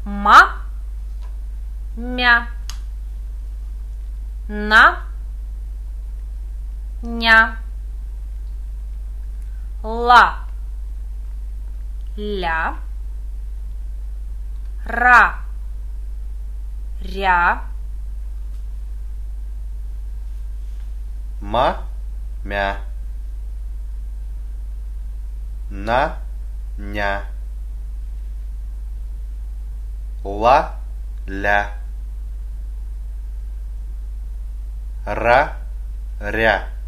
ма, мя, на, ня, ла, ля, ра, ря, ма, мя, на, ня, ла, ля, ра, ря.